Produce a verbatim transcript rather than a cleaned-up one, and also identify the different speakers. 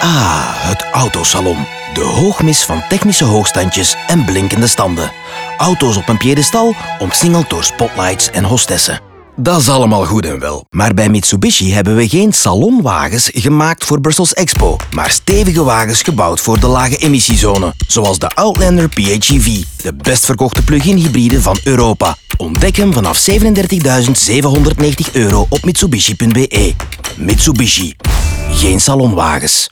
Speaker 1: Ah, het autosalon. De hoogmis van technische hoogstandjes en blinkende standen. Auto's op een piedestal, omsingeld door spotlights en hostessen. Dat is allemaal goed en wel. Maar bij Mitsubishi hebben we geen salonwagens gemaakt voor Brussels Expo, maar stevige wagens gebouwd voor de lage emissiezone. Zoals de Outlander P H E V, de best verkochte plug-in hybride van Europa. Ontdek hem vanaf zevenendertigduizend zevenhonderdnegentig euro op mitsubishi punt be. Mitsubishi. Geen salonwagens.